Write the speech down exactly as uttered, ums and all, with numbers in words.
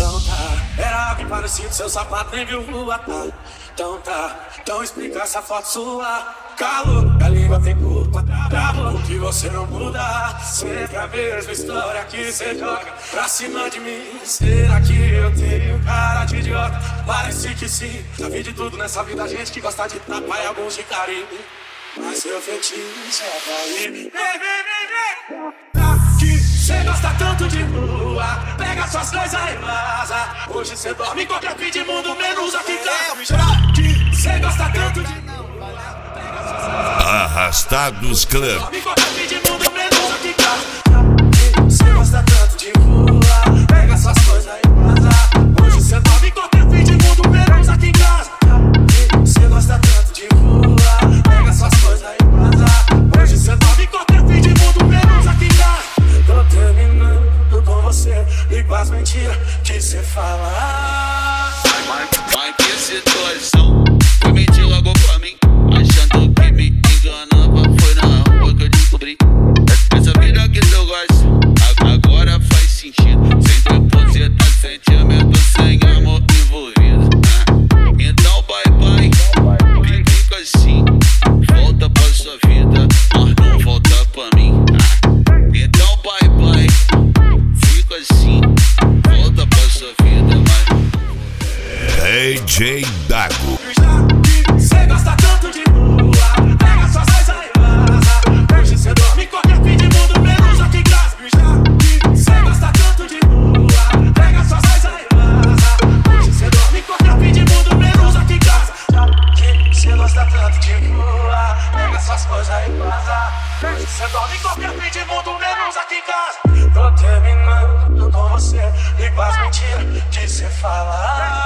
Então tá, era algo parecido, seu sapato nem viu rua, tá? Então tá, então explica essa foto sua. Calo, a língua tem culpa, bravo, que você não muda. Sempre a mesma história que cê joga pra cima de mim. Será que eu tenho cara de idiota? Parece que sim, já vi de tudo nessa vida, gente que gosta de tapa e alguns de carinho. Mas seu fetiche é cair. Vem, vem, vem, vem. Tá que cê gosta tanto de rua, pega suas coisas e vaza. Hoje cê dorme em qualquer fim de mundo, menos aqui em casa. Tá que cê gosta tanto de rua. Arrastados Club. Você gosta tanto de rua, pega suas coisas e vaza. Hoje cê dorme em qualquer fim de mundo, menos aqui em casa. Você gosta tanto de rua, pega suas coisas e vaza. Hoje cê dorme em qualquer fim de mundo, menos aqui em casa. Tô terminando com você e com as mentiras que cê fala. Mas, mas que situação, foi mentir logo pra mim, achando que me enganava, foi na rua que eu descobri. Essa vida que eu gosto, agora faz sentido. Sem depositar sentimento, sem amor envolvido. Então bye bye, fica assim, volta pra sua vida, mas não volta pra mim. Então bye bye, fica assim, volta pra sua vida, mas D J Dago. Cê gosta tanto de rua, pega suas coisas e vaza. Hoje cê dorme em qualquer fim de mundo, menos aqui em casa. Cê gosta tanto de rua, pega suas coisas e vaza. Hoje cê dorme em qualquer fim de mundo, menos aqui em casa. Cê gosta tanto de rua, pega suas coisas e vaza. Hoje cê dorme em qualquer fim de mundo, menos aqui em casa. Tô terminando com você e com as mentiras que cê fala.